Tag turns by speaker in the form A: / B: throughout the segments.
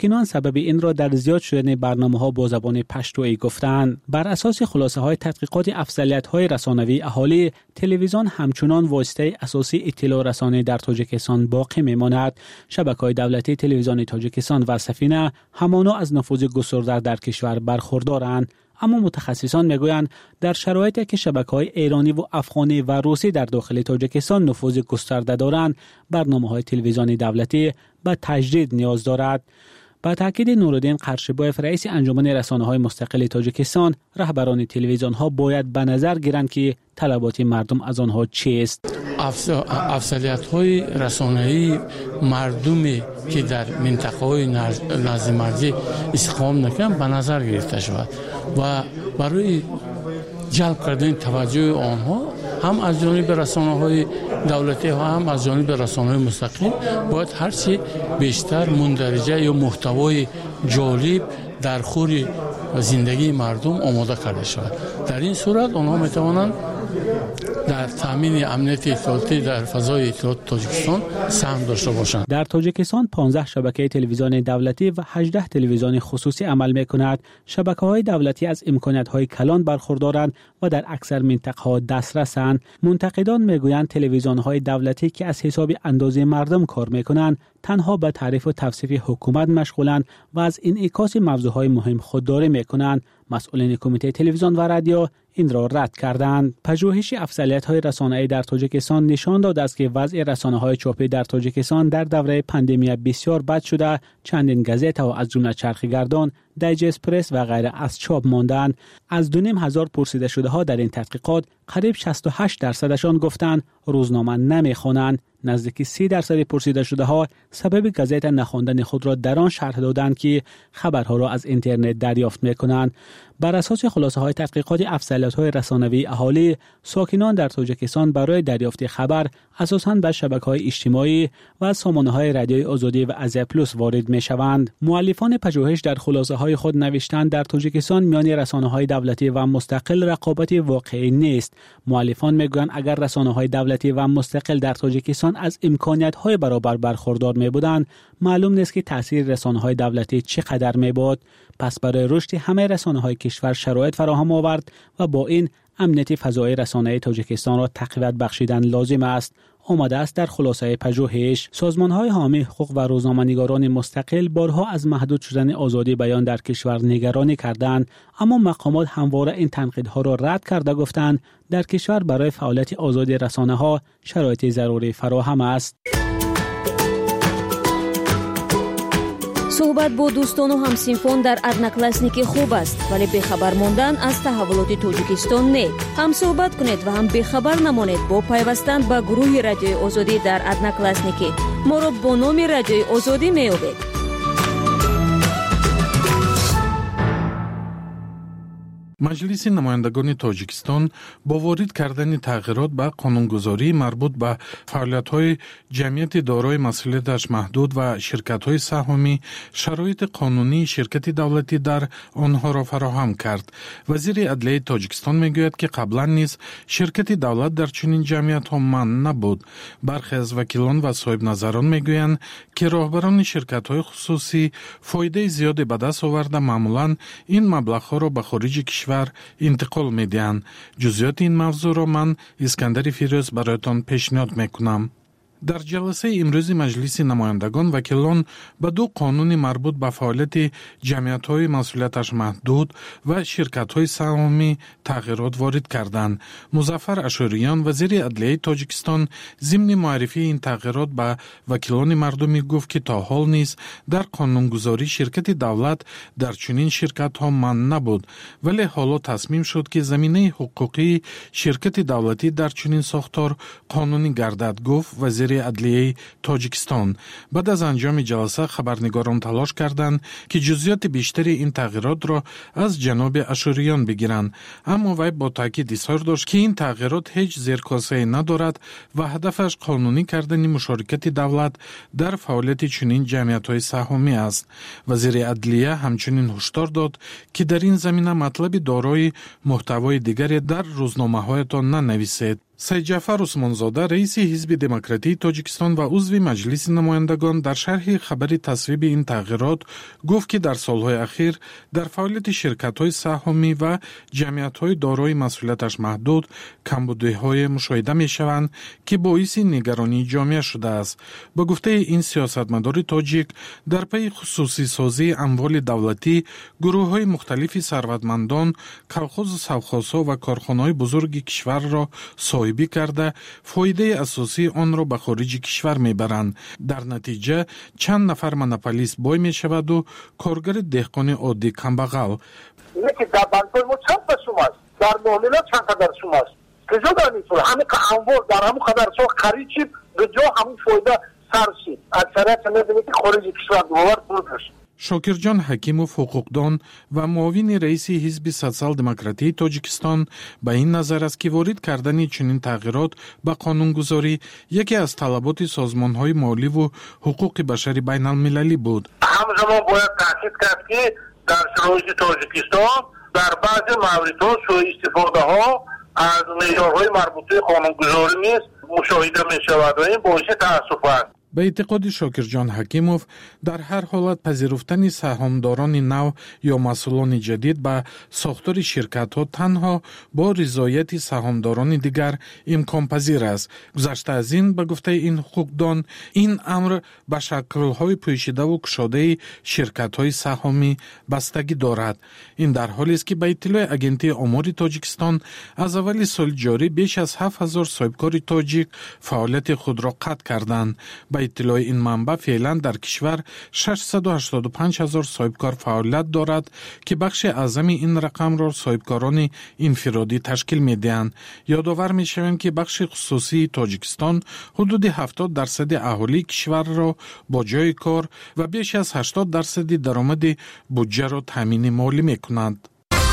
A: ساکنان سبب این را در زیاد شدن برنامه‌ها با زبان پشتویی گفتند. بر اساس خلاصه‌های تحقیقات افضلیت‌های رسانه‌ای اهالی، تلویزیون همچنان واسطه اساسی اطلاع رسانی در تاجیکستان باقی می‌ماند. شبکه‌های دولتی تلویزیون تاجیکستان و سفینه همانا از نفوذ گسترده در کشور برخوردارند. اما متخصصان میگویند در شرایطی که شبکه‌های ایرانی و افغانی و روسی در داخل تاجیکستان نفوذ گسترده دارند، برنامه‌های تلویزیونی دولتی به تجدید نیاز دارد. با تاکید نورالدین قرشبایف رئیس انجمن رسانه‌های مستقل تاجیکستان، رهبران تلویزیون‌ها باید به نظر گیرند که طلبات مردم از آنها چیست.
B: افضلیت‌های رسانه‌ای مردمی که در منطقه‌های نزد مرزی استقامت نکنند به نظر گرفته شود و برای جلب کردن توجه آنها هم از جانب رسانه‌های دولتی و هم از جانب رسانه‌های مستقل باید هرچی بیشتر مندرجه یا محتوای جالب در خور زندگی مردم آماده کرده شود. در این صورت آنها می‌توانند در تامین امنیت اطلاعاتی در فضای اطلاعات تاجیکستان سهم داشته باشند.
A: در تاجیکستان 15 شبکه تلویزیون دولتی و 18 تلویزیون خصوصی عمل می‌کند. شبکه‌های دولتی از امکانات‌های کلان برخوردارند و در اکثر مناطق‌ها دسترسند. منتقدان می‌گویند تلویزیون‌های دولتی که از حساب اندازه مردم کار می‌کنند، تنها به تعریف و توصیف حکومت مشغولند و از انعکاس موضوعهای مهم خودداری می‌کنند. مسئولین کمیته تلویزیون و رادیو این را رد کردند. پژوهش افضلیت‌های رسانه‌ای در تاجیکستان نشان داده است که وضع رسانه‌های چاپی در تاجیکستان در دوره پاندمی بسیار بد شده. چندین گازیتا و از جمله چرخی‌گردان، دایجست پرس و غیره از چاپ ماندند. از 2500 پرسیده شده ها در این تحقیقات قریب 68% گفتند روزنامه نمی‌خوانند. نزدیک 30% پرسیده شده ها سبب گازیتا نخواندن خود را در آن شرح دادند که خبرها را از اینترنت دریافت می‌کنند. بر اساس خلاصه‌های تحقیقات افضلیت‌های رسانه‌ای اهالی، ساکنان در تاجیکستان برای دریافت خبر اساساً به شبکه‌های اجتماعی و سامانه‌های رادیوی آزادی و آزیا پلوس وارد می‌شوند. مؤلفان پژوهش در خلاصه‌های خود نوشتند در تاجیکستان میان رسانه‌های دولتی و مستقل رقابت واقعی نیست. مؤلفان می‌گویند اگر رسانه‌های دولتی و مستقل در تاجیکستان از امکانات‌های برابر برخوردار می‌بودند، معلوم نیست که تأثیر رسانه‌های دولتی چقدر می‌بود. پس برای رشد همه رسانه‌های کشور شرایط فراهم آورد و با این امنیت فضای رسانه‌ای تاجیکستان را تقویت بخشیدن لازم است. آمده است در خلاصه پژوهش سازمان‌های حامی حقوق و روزنامه‌نگاران مستقل بارها از محدود شدن آزادی بیان در کشور نگرانی کردند، اما مقامات همواره این تنقیدها را رد کرده گفتند در کشور برای فعالیت آزادی رسانه‌ها شرایط ضروری فراهم است.
C: صحبت با دوستان و همسینفون در одноклассники خوب است، ولی بخبر ماندن از تحولات تاجیکستان نه. هم صحبت کنید و هم بخبر نمانید با پیوستن به گروه رادیوی آزادی در одноклассники. ما را با نام رادیوی آزادی می‌یابید.
D: مجلس نمایندگان تاجیکستان با وارد کردن تغییرات به قانونگذاری مربوط به فعالیت‌های جمعیت دارای مسئولیتش محدود و شرکت‌های سهامی شرایط قانونی شرکت دولتی در آنها را فراهم کرد. وزیر عدلیه تاجیکستان میگوید که قبلا نیز شرکت دولت در چنین جمعیت‌ها منع نبود. برخی از وکیلان و صاحب نظران میگویند که راهبران شرکت‌های خصوصی فایده زیادی به دست آورده معمولاً این مبلغ‌ها را به خارج کشور انتقال میدهند. جزئیات این موضوع را من اسکندر فیروز برایتان پیشنهاد میکنم. در جلسه امروز مجلس نمایندگان وکیلان به دو قانون مربوط به فعالیت جمعیت‌های مسئولیتش محدود و شرکت‌های سهامی تغییرات وارد کردند. مظفر اشوریان وزیر عدلیه تاجیکستان ضمن معرفی این تغییرات به وکیلان مردمی گفت که تا حال نیز در قانونگذاری شرکت دولت در چنین شرکت‌ها منع نبود، ولی حالا تصمیم شد که زمینه حقوقی شرکت دولتی در چنین ساختار قانونی گردد، گفت وزیر عدلیه تاجیکستان. بعد از انجام جلسه خبرنگاران تلاش کردند که جزئیات بیشتری این تغییرات را از جناب اشوریان بگیرند، اما وی با تاکید اظهار داشت که این تغییرات هیچ زیرکاسه‌ای ندارد و هدفش قانونی کردن مشارکت دولت در فعالیت چنین جمعیت‌های سهامی است. وزیر عدلیه همچنین هشدار داد که در این زمینه مطلب دارای محتوای دیگری در روزنامه‌هایتان ننویسید. سید جعفر عثمانزاده رئیس حزب دموکراتی تاجیکستان و عضو مجلس نمایندگان در شرح خبر تصویب این تغییرات گفت که در سالهای اخیر در فعالیت شرکت‌های سهامی و جمعیت‌های دارای مسئولیتش محدود کمبودی‌های مشاهده می‌شوند که باعث نگرانی جامعه شده است. با گفته این سیاستمدار تاجیک در پی خصوصی سازی اموال دولتی گروه‌های مختلف ثروتمندان کلخوز سوخاس‌ها و کارخانه‌های بزرگ کشور را صاحبی کرده فایده اساسی آن را به خارج کشور میبرند. در نتیجه چند نفر مونوپولیست بای میشود و کارگر دهقان عادی کمبغل.
E: یکی در بانک‌های ما چند تا شماست، در معاملات چند تا در شماست. کجا در نیست همین اموال در همون خبر شما خرید چید به جا همون فایده سرشید. اکثریت می‌بینید که خارج کشور دوبار پول بشه.
D: شاکرجان حکیموف حقوقدان و معاون رئیس حزب سوسیال دموکراتی تاجیکستان به این نظر است که وارد کردن چنین تغییرات به قانونگذاری یکی از طلبات سازمان‌های مالی و حقوق بشر بین المللی بود.
E: همزمان باید تاکید کرد که در شرایط تاجیکستان در بعضی موردها سوء استفاده ها از معیارهای مربوطه قانونگذاری نیز مشاهده می شود و این باعث تأسف است.
D: به اعتقاد شاکرجان حکیموف در هر حالت پذیرفتن سهامداران نو یا مسئولان جدید به ساختار شرکت ها تنها با رضایت سهامداران دیگر امکان پذیر است. گذشته از این به گفته این حقوقدان این امر به شکل های پوشیده و گشاده شرکت های سهامی بستگی دارد. این در حالی است که به اطلاع اگنتی آمار تاجیکستان از اول سال جاری بیش از 7000 صاحبکار تاجیک فعالیت خود را قطع کردند. به اطلاع این منبع فعلا در کشور 685,000 صاحبکار فعالیت دارد که بخش اعظم این رقم را صاحبکاران انفرادی تشکیل می‌دهند. یادآور می‌شوند که بخش خصوصی تاجیکستان حدود 70% اهالی کشور را با جای کار و بیش از 80% درآمد بودجه را تامین مالی می‌کنند.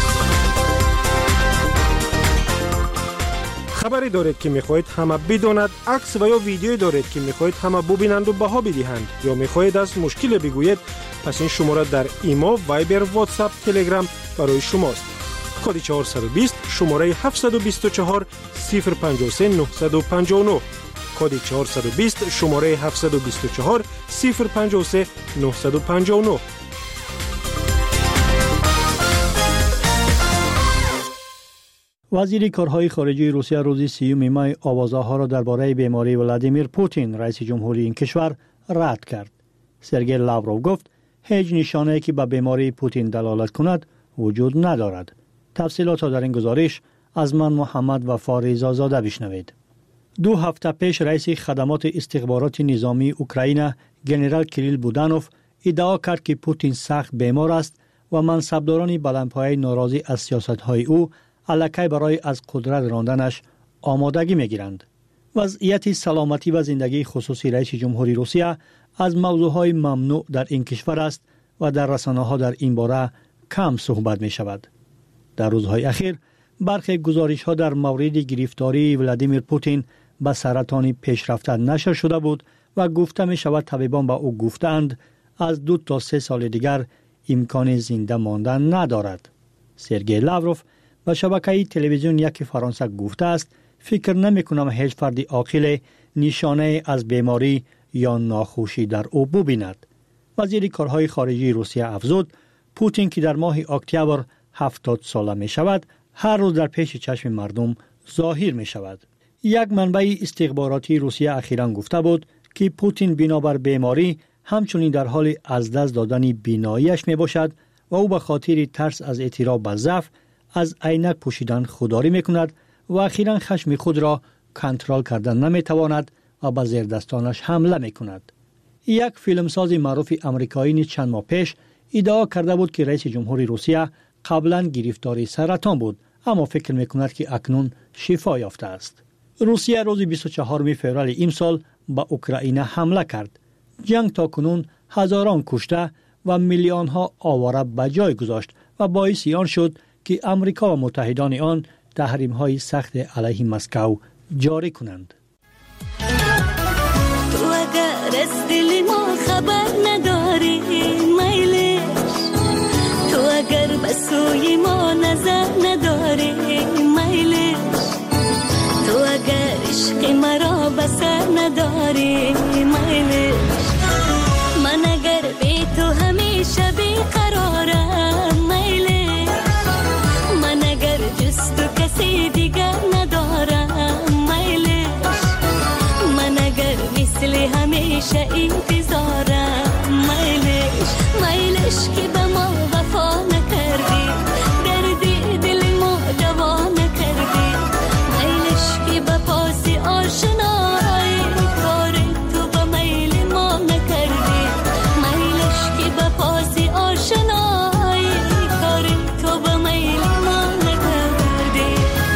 F: خبری دارید که میخواهید همه بداند، عکس و یا ویدیویی دارید که میخواهید همه ببینند و بها بدهند یا میخواهید از مشکل بگویید، پس این شماره در ایما، وایبر، واتساپ، تلگرام برای شماست. کد 420 شماره 724 053 959 کد 420 شماره 724 053 959.
G: وزیر کارهای خارجه روسیه روز 30 می آوازه‌ها را درباره بیماری ولادیمیر پوتین رئیس جمهوری این کشور رد کرد. سرگئی لاوروف گفت هیچ نشانه‌ای که به بیماری پوتین دلالت کند وجود ندارد. تفصیلات را در این گزارش از من محمد وفا رضازاده بشنوید. 2 هفته پیش رئیس خدمات استخبارات نظامی اوکراین ژنرال کریل بودانوف ادعا کرد که پوتین سخت بیمار است و منصبداران بلندپایه ناراضی از سیاست‌های او الکی برای از قدرت راندنش آمادگی می‌گیرند. وضعیت سلامتی و زندگی خصوصی رئیس جمهوری روسیه از موضوعهای ممنوع در این کشور است و در رسانه‌ها در این باره کم صحبت می‌شود. در روزهای اخیر برخی گزارش‌ها در مورد گرفتاری ولادیمیر پوتین به سرطان پیشرفته نشر شده بود و گفته می‌شود طبیبان به او گفتند از 2 تا 3 سال دیگر امکان زنده ماندن ندارد. سرگئی لاوروف به شبکه تلویزیون یک فرانسه گفته است فکر نمی کنم هیچ فردی عاقل نشانه از بیماری یا ناخوشی در او ببیند. وزیر کارهای خارجه روسیه افزود پوتین که در ماه اکتبر 70 ساله می شود هر روز در پیش چشم مردم ظاهر می شود. یک منبع استخباراتی روسیه اخیراً گفته بود که پوتین بنابر بیماری همچنین در حال از دست دادن بیناییش می باشد و او به خاطر ترس از اعتراف به ضعف از عینک پوشیدن خودداری میکند و اخیراً خشم خود را کنترل کردن نمیتواند و به زیردستانش حمله میکند. یک فیلمساز معروف آمریکایی چند ماه پیش ادعا کرده بود که رئیس جمهوری روسیه قبلا گرفتار سرطان بود اما فکر میکند که اکنون شفا یافته است. روسیه روز 24 فوریه امسال به اوکراین حمله کرد. جنگ تا کنون هزاران کشته و میلیون ها آواره به جای گذاشت و باعث آن شد که امریکا و متحدان آن تحریم‌های سخت علیه مسکو جاری کنند.
H: تو اگر از دل ما خبر نداری میلش، تو اگر به سوی ما نظر نداری میلش، تو اگر نداری میلش. من اگر بی تو همیشه بیقرارم میلش. من اگر جز تو کسی دیگر ندارم میلش. من اگر مثل همیشه انتظارم میلش. میلش که به ما وفا نکردی، دردی دل ما دوا نکردی. میلش که به پاس آشنایی کار تو به میل ما نکردی. میلش که به پاس آشنایی کار تو به میل ما نکردی.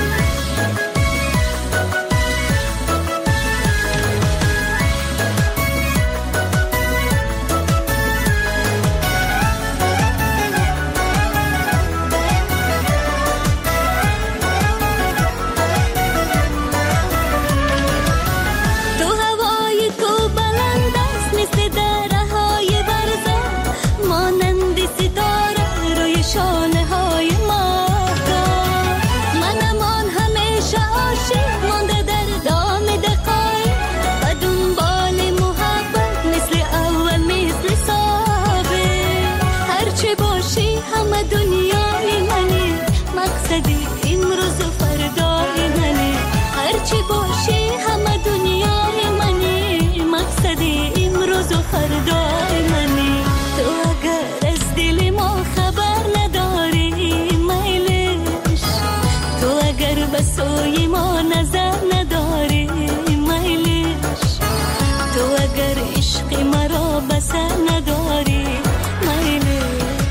H: تو هوای تو بلند است مثل درهای برزخ، مانند ستاره روی شانه های ماهتاب. منمان همیشه عاشق مانده در دام دقایق و دنبال محبت مثل اول مثل سابق. هرچه باشی همه دنیای منی، مقصدی امروز و فردای منی. هرچه باشی همه دنیای منی، مقصدی امروز و فردای منی. تو اگر از دل ما خبر نداری میلش، تو اگر به سوی ما نظر نداری میلش، تو اگر عشق مرا بسر نداری میلش.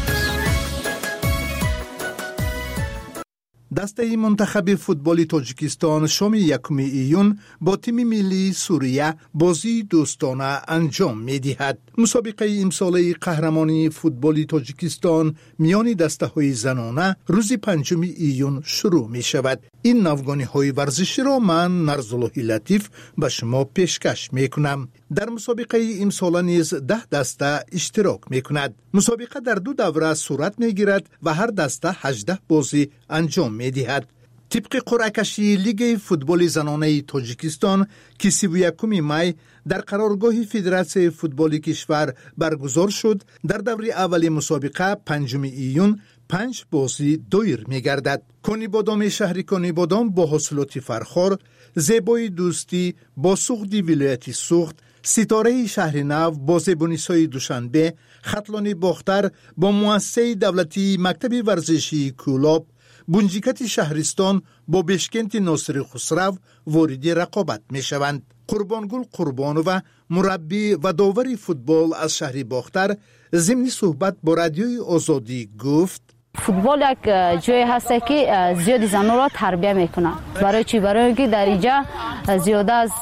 I: دسته منتخب فوتبال تاجیکستان شام 1 ایون با تیم ملی سوریه بازی دوستانه انجام می‌دهد. مسابقه امساله قهرمانی فوتبال تاجیکستان میان دسته های زنانه روز 5 ایون شروع می شود. این نوگانی های ورزشی را من نرزالله لطیف به شما پیشکش می کنم. در مسابقه امساله نیز 10 دسته اشتراک می کند. مسابقه در 2 دوره صورت می گیرد و هر دسته 18 بازی انجام می دهد. طبق قرعه کشی لیگ فوتبال زنانه تاجیکستان که 31 می در قرارگاه فدراسیون فوتبال کشور برگزار شد، در دوره اول مسابقه 5 ایون 5 بازی دایر می گردد. کنیبادام شهر کنیبادام با حاصلات فرخار، زیبای دوستی با سوخت ولایت سوخت، ستاره شهر نو با زیبونیسای دوشنبه، خطلان باختر با مؤسسه دولتی مکتب ورزشی کولاب، بونجیکت شهرستان با بشکنت ناصر خسرو وارد رقابت می شوند. قربانگل قربانو مربی و داور فوتبال از شهر باختر ضمن صحبت با رادیوی آزادی گفت:
J: فوتبال یک جای هست که زیاد زنان را تربیت میکنه. برای چی؟ برای اینکه در اینجا زیاده از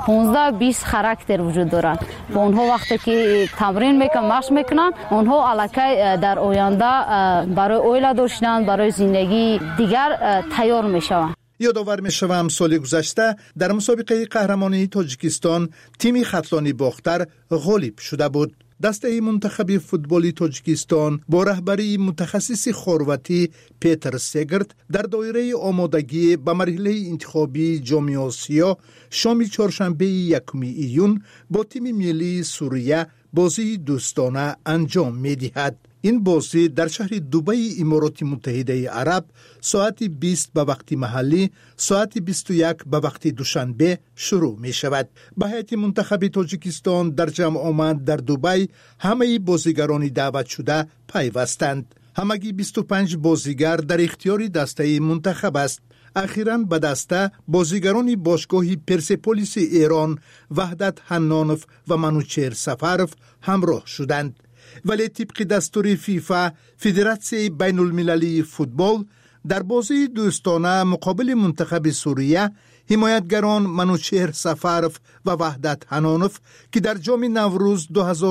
J: 15-20 خاراکتر وجود دارند. با اونها وقتی که تمرین میکنن، مشق میکنن، اونها الکی در آینده برای اویل داشتن، برای زندگی دیگر تیار میشوند.
I: یادآور میشوم سال گذشته در مسابقه قهرمانی تاجیکستان تیم خطلانی باختر غالب شده بود. دسته منتخب فوتبال تاجیکستان با رهبری متخصص خرواتی پیتر سگرت در دایره آمادگی به مرحله انتخابی جام آسیا شام چهارشنبه 1 ایون با تیم ملی سوریه بازی دوستانه انجام می‌دهد. این بازی در شهر دبی امارات متحده عرب ساعت 20 به وقت محلی، ساعت 21 به وقت دوشنبه شروع می شود. به هیئت منتخب تاجیکستان در جمع آمد در دبی همه بازیگران دعوت شده پیوستند. همگی 25 بازیگر در اختیار دسته منتخب است. اخیراً به دسته بازیگران باشگاه پرسپولیس ایران وحدت حنانف و منوچهر سفرف همراه شدند. ولی طبق دستور فیفا فدراسیون بین المللی فوتبال در بازی دوستانه مقابل منتخب سوریه حمایتگران منوچهر سفرف و وحدت حنانف که در جام نوروز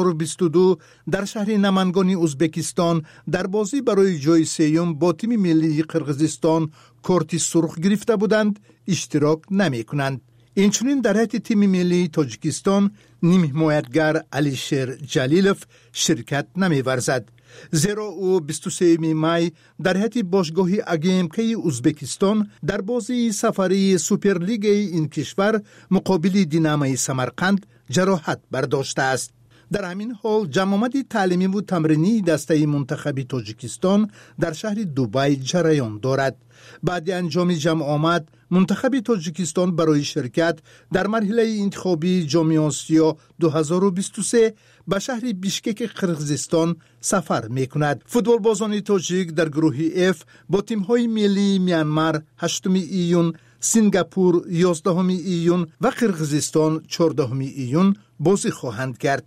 I: 2022 در شهر نمنگان ازبکستان در بازی برای جای سیوم با تیم ملی قرقیزستان کارت سرخ گرفته بودند اشتراک نمی کنند. اینچنین در هیئت تیم ملی تاجیکستان نیم حمایتگر علیشیر جلیلوف شرکت نمی ورزد. زیرا او 23 می در هیئت باشگاهی اگیمکی ازبکستان در بازی سفری سوپرلیگ این کشور مقابل دینامای سمرقند جراحت برداشته است. در همین حال جمع تعلیمی و تمرینی دسته منتخب تاجیکستان در شهر دبی جریان دارد. بعد انجام جمع آمد منتخب تاجیکستان برای شرکت در مرحله انتخابی جام آسیا 2023 به شهر بیشکک قرقیزستان سفر می‌کند. فوتبال بازان تاجیک در گروه F با تیم‌های ملی میانمار 8 ایون، سنگاپور 11 ایون و قرقیزستان 14 ایون بازی خواهند کرد.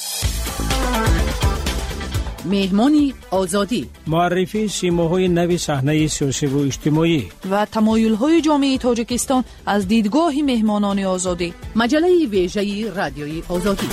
K: مهمانی آزادی،
L: معرفی سیماهای نو صحنه سیاسی و اجتماعی
K: و تمایل‌های جامعه تاجیکستان از دیدگاه مهمانان آزادی. مجله ویژه رادیوی آزادی.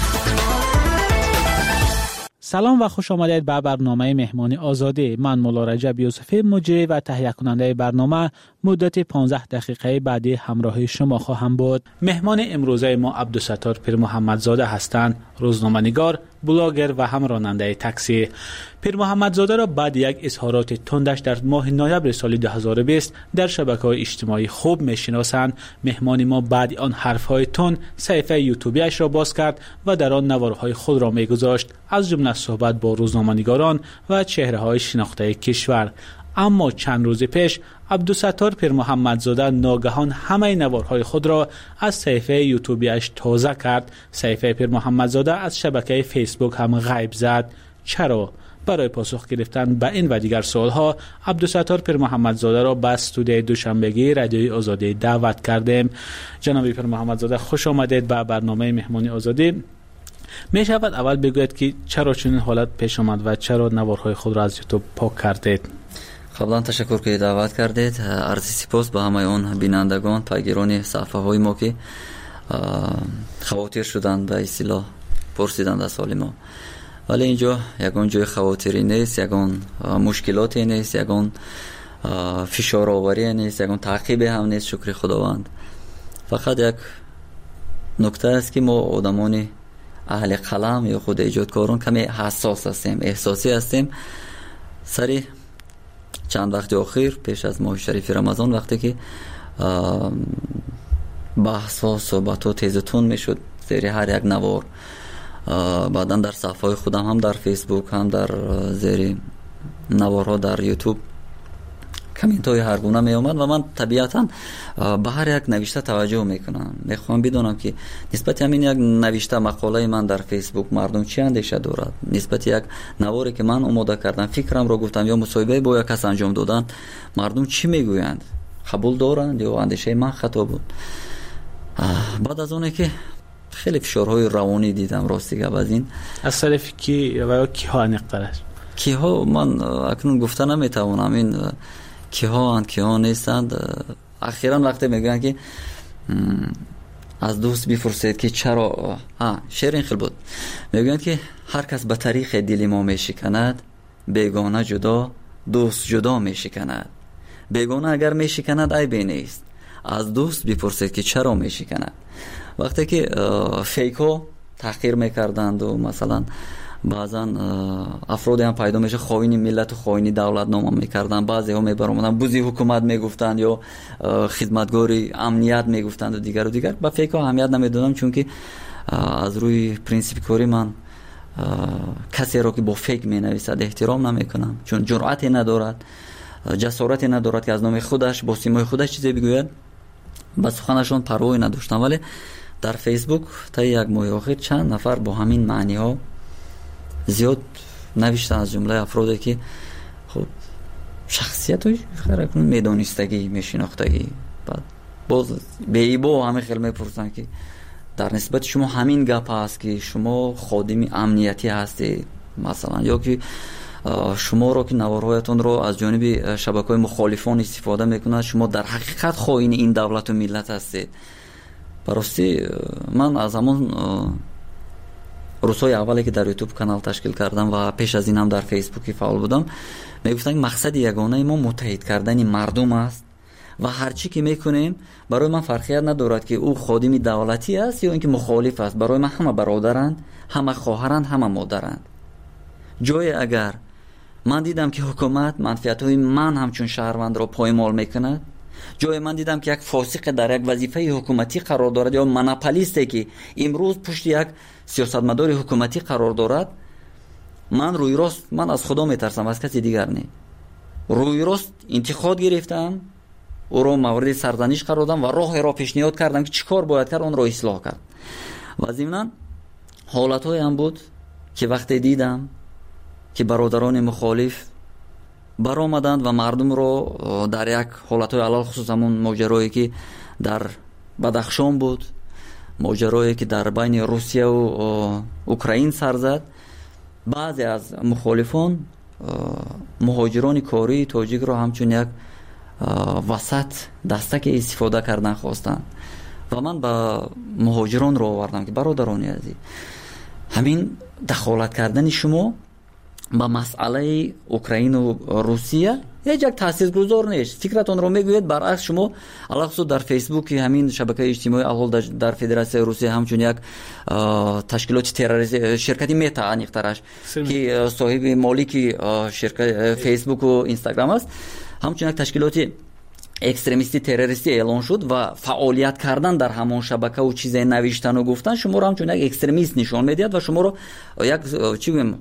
A: سلام و خوش آمدید به برنامه مهمانی آزادی. من مولا رجب یوسفی مجری و تهیه کننده برنامه مدت 15 دقیقه بعدی همراه شما خواهم بود. مهمان امروزه ما عبدالستار پیر محمدزاده هستند، روزنامه‌نگار، بلاگر و هم راننده تاکسی. پیر محمدزاده را بعد یک اظهارات تندش در ماه نوامبر سال 2020 در شبکه‌های اجتماعی خوب می‌شناسند. مهمان ما بعد آن حرف‌های تند صفحه یوتیوبیش را باز کرد و در آن نوارهای خود را می‌گذاشت، از جمله صحبت با روزنامه‌نگاران و چهره‌های شناخته کشور. اما چند روز پیش عبدالستار پیر محمدزاده ناگهان همه نوارهای خود را از صفحه یوتیوبیش تازه کرد. صفحه پیر محمدزاده از شبکه فیسبوک هم غیب زد. چرا؟ برای پاسخ گرفتن به این و دیگر سوالها عبدالستار پیر محمدزاده را به استودیوی دوشنبگی رادیوی آزادی دعوت کردیم. جناب پیر محمدزاده خوش آمدید به برنامه مهمانی آزادی. می شود اول بگوید که چرا چنین حالت پیش آمد و چرا نوارهای خود را از یوتیوب پاک کردید؟
M: قبلا تشکر که دعوت کردید. عرض سپاس به همه اون بینندگان، پیگیران صفحه های ما که خواطر شدند به اصطلاح پرسیدند از حال ما. ولی اینجا یگان جای خواطری نیست، یگان مشکلاتی نیست، یگان فشار آوری نیست، یگان تعقیب هم نیست. شکر خداوند. فقط یک نکته است که ما آدمان اهل قلم یا خود ایجادکاران کمی حساس هستیم، احساسی هستیم. سری چند وقت اخیر پیش از ماه شریف رمضان وقتی که بحث ها صحبت ها تیزتون میشد زیر هر یک نوار، بعدا در صفحه خودم هم در فیسبوک هم در زیر نوارها در یوتیوب کامنت های هر گونه می اومد و من طبیعتا به هر یک نوشته توجه میکنم. میخوام بدونم که نسبت همین یک نوشته مقاله من در فیسبوک مردم چی اندیشه دارد، نسبت یک نواری که من آماده کردم فکرم را گفتم یا مصاحبه با یک کس انجام دادن مردم چی میگویند، قبول دارند یا اندیشه من خطا بود. بعد از اونه که خیلی فشارهای روانی دیدم راستی که از این
A: از طرف کی و کی ها نقطه
M: کی ها من اکنون گفتن نمیتوانم این کی ها نیستند. اخیراً وقتی میگن که از دوست بپرسید که چرا شعر این خیلی بود، میگن که هر کس به طریق دل ما میشکند، بیگانه جدا دوست جدا میشکند. بیگانه اگر میشکند عیبی نیست، از دوست بپرسید که چرا میشکند. وقتی که فیکو تحقیر میکردند و مثلا بعضا افراد هم پیدا میشه خائن ملت و خائن دولت نام میکردن، بعضی ها میبرامدن بوزی حکومت میگفتند یا خدمتگاری امنیت میگفتند و دیگر. با فکر اهمیت نمیدونم، چون که از روی پرینسیپ کاری من کسی را که با فکر مینویسد احترام نمیکنم، چون جرأتی ندارد، جسارتی ندارد که از نام خودش با سیمای خودش چیزی بگوید. با سخنشون پروایی نداشتم. ولی در فیسبوک تا یک ماه اخیر چند نفر با همین معنی ها زیاد نوشتن، از جمله افرادی که خب شخصیت های خیلی میدانستگی میشناختگی، بعد باز به ایبا همه خیلی میپرسن که در نسبت شما همین گپ هست که شما خادم امنیتی هستید مثلا، یا که شما رو که نوارهایتون رو از جانب شبکه‌های مخالفان استفاده میکنند، شما در حقیقت خائن این دولت و ملت هستید. براستی من از همون روزهای اولی که در یوتیوب کانال تشکیل کردم و پیش از این هم در فیسبوکی فعال بودم میگفتن مقصد یگانه ما متحد کردن مردم است و هرچی که میکنیم برای من فرقیت ندارد که او خادم دولتی است یا اینکه مخالف است. برای من همه برادرند، همه خواهرند، همه مادرند. جای اگر من دیدم که حکومت منفعت‌های من همچون شهروند را پایمال میکند، جای من دیدم که یک فاسق در یک وظیفه حکومتی قرار دارد یا مونوپولیستی که امروز پشت یک سیاستمدار حکومتی قرار دارد، من روی راست من از خدا میترسم، از کسی دیگر نه. روی راست انتقاد گرفتم، او را مورد سرزنش قرار دادم و راه را پیشنهاد کردم که چیکار باید کرد اون را اصلاح کرد. و ضمناً حالت‌های هم بود که وقتی دیدم که برادران مخالف برآمدند و مردم رو در یک حالت‌های علل خصوص همون ماجرایی که در بدخشان بود، ماجرایی که در بین روسیه و اوکراین سر زد، بعضی از مخالفان مهاجران کاری تاجیک رو همچون یک وسط دستک استفاده کردن خواستند و من با مهاجران رو آوردم که برادران عزیز، همین دخالت کردن شما با مسئله اوکراین و روسیه یک تاثیرگذار نیست. فکرتون رو میگوید برعکس شما علاوه در فیسبوک همین شبکه اجتماعی الحال در فدراسیون روسیه همچون یک تشکیلات تروریستی شرکتی متا انیخترش که صاحب مالک شرکت فیسبوک و اینستاگرام است، همچون یک تشکیلات اکستریمیستی تروریستی اعلان شد و فعالیت کردن در همون شبکه و چیزای نوشتن و گفتن شما رو همچون یک اکستریمیست نشان میدید و شما رو یک چی بگم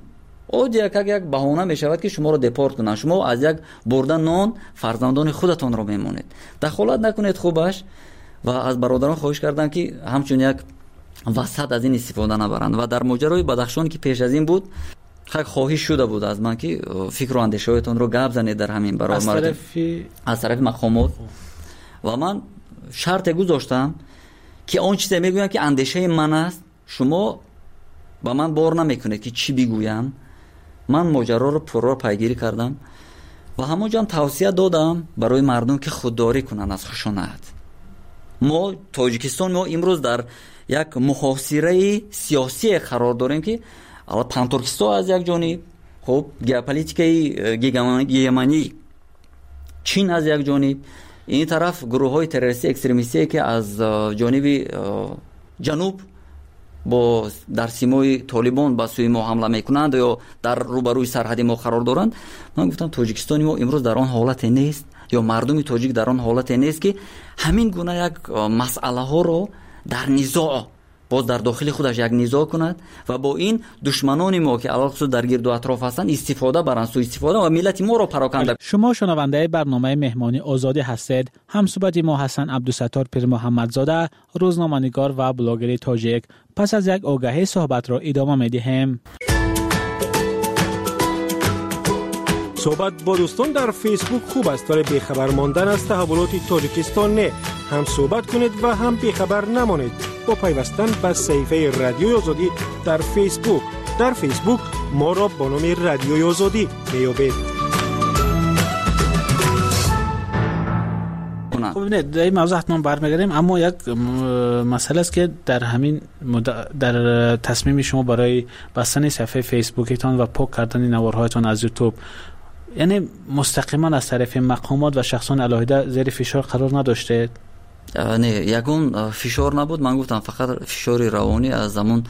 M: یک بهانه می شود که شما رو دپورت کنن. شما از یک بردن نان فرزندان خودتان رو میمونید. دخالت نکنید خوبش. و از برادران خواهش کردم که همچون یک وسط از این استفاده نبرند. و در ماجرای بدخشان که پیش از این بود خواهش شده بود از من که فکر و اندیشه‌هایتون رو گپ زنید در همین برای از طرف مقامات. و من شرط گذاشتم که اون چیزی میگویم که اندیشه من است، شما با من بار نمیکنید که چی بگویم. من ماجرا رو پرو پیگیری کردم و همونجا توصیه دادم برای مردم که خودداری کنن از خشونت. ما تاجیکستان ما امروز در یک محاصره سیاسی قرار داریم که الان پانتورکستان از یک جانب، خب ژئوپلیتیکای گیمانی چین از یک جانب، این طرف گروه‌های تروریستی اکستریمیستی که از جانب جنوب با در سیمای طالبان با سوی ما حمله میکنند یا در روبروی سرحد ما قرار دارند. من گفتم تاجیکستان ما امروز در آن حالت نیست یا مردم تاجیک در آن حالت نیست که همین گونه یک مسئله ها رو در نزاع باز در داخل خودش یک نزاع کند و با این دشمنان ما که علاوه در گرد و اطراف هستند استفاده برند، سوء استفاده و ملت ما رو پراکنده.
A: شما شنونده برنامه مهمانی آزادی هستید. همصحبت ما حسن عبدالستار پیر محمدزاده، روزنامه‌نگار و بلاگر تاجیک. پس از یک آگهی صحبت را ادامه می‌دهیم.
F: صحبت با دوستان در فیسبوک خوب است ولی بیخبر ماندن از تحولات تاجیکستان نه. هم صحبت کنید و هم بیخبر نمانید با پیوستن به صفحه رادیوی آزادی در فیسبوک. در فیسبوک ما را با نام رادیوی آزادی میابید.
A: خب ببینید در این موضوع حتما برمیگردیم، اما یک مسئله است که در همین در تصمیم شما برای بستن صفحه فیسبوکتان و پاک کردن نوارهایتان از یوتیوب، یعنی مستقیما از طرف مقامات و شخصان علاهیده زیر فشار قرار نداشته؟
M: نه، یکون فشار نبود. من گفتم فقط فشار روانی از همون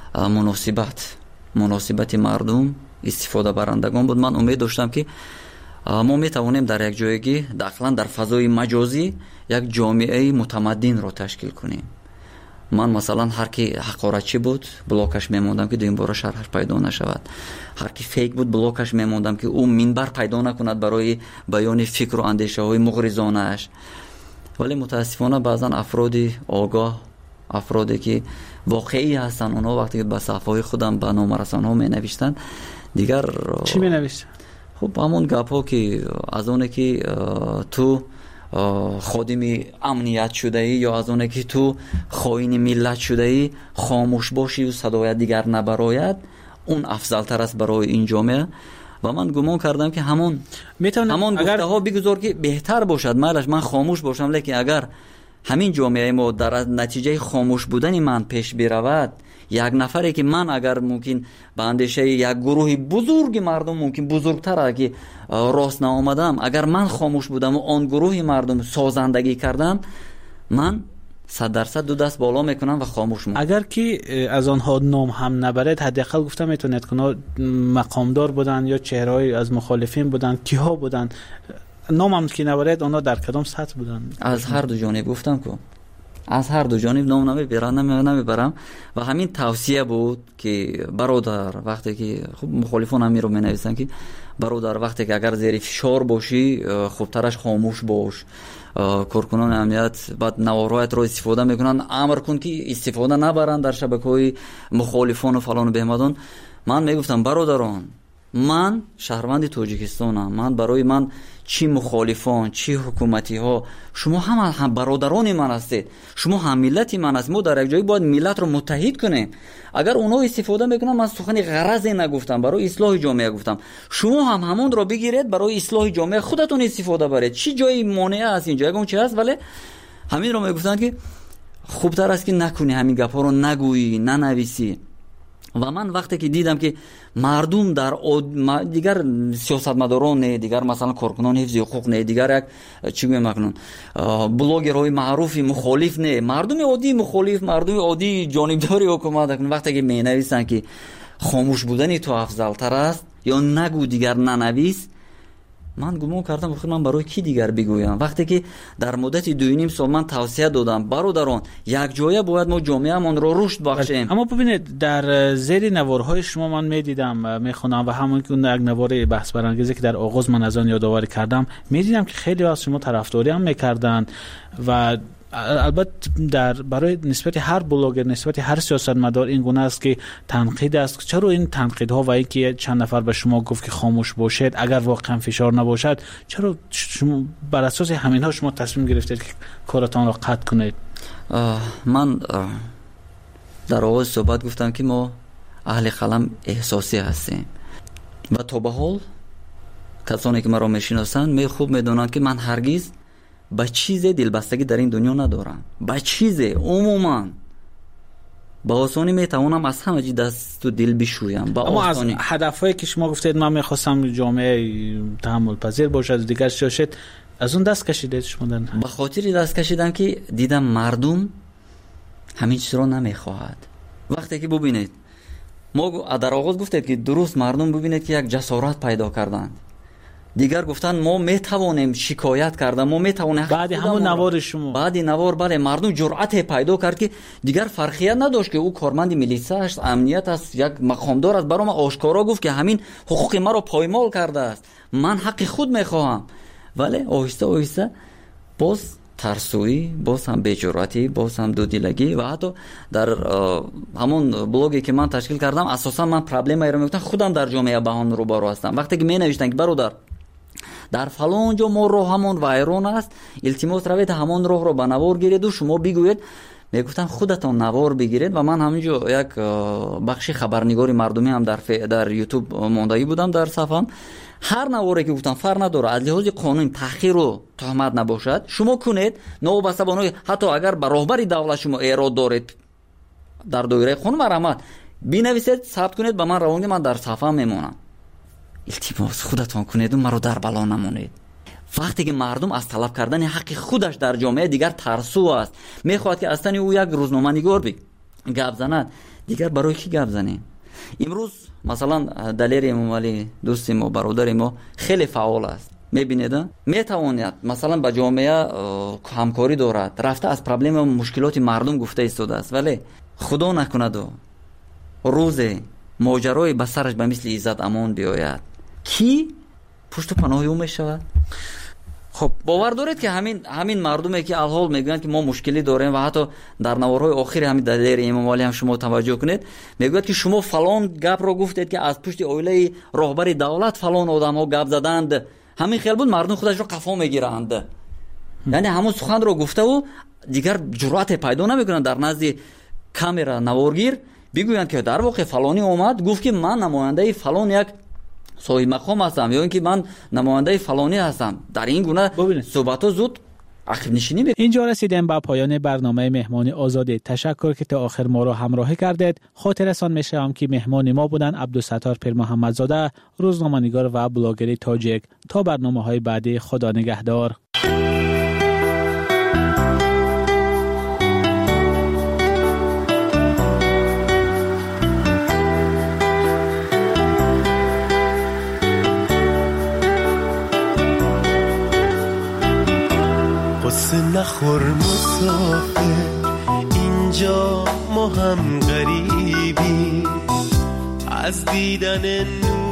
M: مناسبت مردم استفاده برندگان بود. من امید داشتم که ما میتوانیم در یک جایگی داخلا در فضای مجازی یک جامعه متمدن رو تشکیل کنیم. من مثلا هر کی حقارتچی بود بلاکش میموندم که دویم بار شرحش پیدا نشود، هر کی فیک بود بلاکش میموندم که او منبر پیدا نکند برای بیان فکر و اندیشه های مغرضانه اش. ولی متاسفانه بعضا افرادی آگاه، افرادی که واقعی هستن، اونها وقتی که به صفحه خودم به نامرسان ها می نوشتن دیگر
A: چی می نوشتن؟
M: خب همون گپ ها که از اونه که تو خادم امنیت شده ای یا از اونه که تو خائن ملت شده ای خاموش باشی و صدای دیگر نبراید، اون افضل تر است برای این جامعه. و من گمان کردم که همون گفته ها بگذار که بهتر باشد، من خاموش باشم، لیکن اگر همین جامعه ما در نتیجه خاموش بودن من پیش برود، یک نفری که من اگر ممکن به اندیشه یک گروه بزرگ مردم ممکن بزرگتر که راست نآمدم، اگر من خاموش بودم و آن گروه مردم سازندگی کردم، من 100% دو دست بالا میکنن و خاموش میکنن.
A: اگر که از آنها نام هم نبرد، حداقل گفتم میتونید که مقامدار بودن یا چهره‌ای از مخالفین بودن، کیها بودن، نام هم که نبرد اونا در کدام سطح بودن؟
M: از هر دو جانب گفتم که از هر دو جانب نام نمیبرم و همین توصیه بود که برادر وقتی که خب مخالفان هم رو مینویسن که برادر وقتی که اگر زیر فشار باشی خوبترش خاموش باش. کارکنان امنیت بعد نوارایت رو استفاده میکنن، امر کن که استفاده نبرن در شبکه‌های مخالفان و فلان و بهمدان. من میگفتم برادران، من شهروند تاجیکستانم، من برای من چی مخالفان چی حکومتی ها، شما هم برادران من هستید، شما هم ملت من هستید. ما در یک جایی باید ملت رو متحد کنیم. اگر اونا استفاده میکنن، من سخن غرضی نگفتم، برای اصلاح جامعه گفتم، شما هم همون رو بگیرید برای اصلاح جامعه خودتون استفاده برید. چی جایی مانع است اینجا اون چی هست؟ ولی همین رو میگفتن که خوبتر است که نکنی، همین گپا رو نگویی ننویسی. و من وقتی که دیدم که مردم در دیگر سیاستمداران نه، دیگر مثلا کارکنان حفظ حقوق نه، دیگر یک چی میگم مکنون بلاگرهای معروفی مخالف نه، مردم عادی مخالف، مردم عادی جانبداری حکومت کنن، وقتی که مینویسن که خاموش بودن تو افضل تر است یا نگو دیگر ننویس، من گمان کردم بخیر من برای کی دیگر بگویم؟ وقتی که در مدت 2.5 سال من توصیه دادم برادران یک جایه باید ما جامعه‌مان رو رشد بخشیم.
A: اما ببینید در زیر نوارهای شما من میدیدم میخونم و همون که اون یک نوار بحث برانگیزی که در آغاز من از آن یادآوری کردم، میدیدم که خیلی از شما طرفداری هم میکردن و البته برای نسبت هر بلاگر، نسبت هر سیاستمدار این گونه است که تنقید است. چرا این تنقیدها و اینکه چند نفر به شما گفت که خاموش باشید اگر واقعا فشار نباشد، چرا شما بر اساس همینها شما تصمیم گرفتید که کارتان را قطع کنید؟
M: من در آغاز صحبت گفتم که ما اهل قلم احساسی هستیم و تا به حال کسانی که مرا میشناسند خوب میدونند که من هرگز با چیز دلبستگی در این دنیا ندارم. با چیز عموما با آسانی میتوانم از همه چی دست و دل بشویم.
A: اما از هدفهایی که شما گفتید من میخواستم جامعه تحمل پذیر باشد دیگر شاشد، از اون دست کشیدید شما؟
M: به خاطر دست کشیدم که دیدم مردم همین چیز رو نمیخواهد. وقتی که ببینید ما در آغاز گفتید که درست مردم ببینید که یک جسارت پیدا کردند، دیگر گفتن ما میتوانیم شکایت کردن، ما میتوانیم.
A: بعد همون نوار شما،
M: بعد نوار بله مردم جرأت پیدا کرد که دیگر فرقیت نداشت که او کارمند میلیسا است، امنیت است، یک مقامدار است، برام آشکارا گفت که همین حقوق ما رو پایمال کرده است، من حق خود میخواهم. ولی آهسته آهسته باز ترسویی، باز هم بی‌جرأتی، باز هم دودیلگی و حتی در همون بلاگی که من تشکیل کردم اساسا من پرابلمی رو میگفتم خودم در جامعه بهان رو برو هستم. وقتی که می نوشتن که برادر در فلان جا ما راه همون وایرون است، التماس روید همون راه رو به نوار گیرید و شما بگوید. میگفتن خودتون نوار بگیرید و من همینجا یک بخش خبرنگاری مردمی هم در یوتیوب ماندگی بودم در صفحم. هر نواری که گفتم فرق نداره، از لحاظ قانون تحقیر و تهمت نباشد شما کنید، نوبسته بانوی حتی اگر به راهبری دولت شما ایراد دارید در دایره قانون مرحمت بنویسید ثبت کنید به من روانگی، من در صفحه میمونم. التماس خودتون کنید و مرا در بلا نمونید. وقتی که مردم از طلب کردن حق خودش در جامعه دیگر ترسو است، میخواد که اصلا او یک روزنامه نگار گپ زند، دیگر برای کی گپ زنیم؟ امروز مثلا دلیر امامعلی دوست ما برادر ما خیلی فعال است، میبینید میتواند مثلا با جامعه همکاری دارد، رفته از پرابلم و مشکلات مردم گفته ایستاده است، ولی خدا نکند و روز ماجرای به سرش به مثل عزت امان بیاید کی پشت پناه او میشود؟ خب باور دارید که همین مردمی که الحال میگویند که ما مشکلی داریم و حتی در نوارهای آخر همین دلیر امامعلی هم شما توجه کنید میگوید که شما فلان گپ رو گفتید که از پشت اویله راهبر دولت فلان آدم ها گپ زدند، همین خیال بود مردم خودش رو قفا میگیرند. یعنی همون سخن رو گفته و دیگر جرأت پیدا نمیکنند در نزد کامera نوارگیر بگویند که در واقع فلانی اومد گفت که من نماینده فلان یک صاحب مقام هستم یا اینکه من نماینده فلانی هستم. در این گونه صحبت‌ها زود عقب نشینی می‌کنه.
A: اینجا رسیدیم به پایان برنامه مهمان آزادی. تشکر که تا آخر ما را همراهی کردید. خاطرتان می‌شوم که مهمان ما بودن عبدالستار پیر محمدزاده، روزنامه‌نگار و بلاگر تاجیک. تا برنامه‌های بعدی، خدا نگهدار.
N: نخور مسافر، اینجا ما هم غریبی، از دیدن نور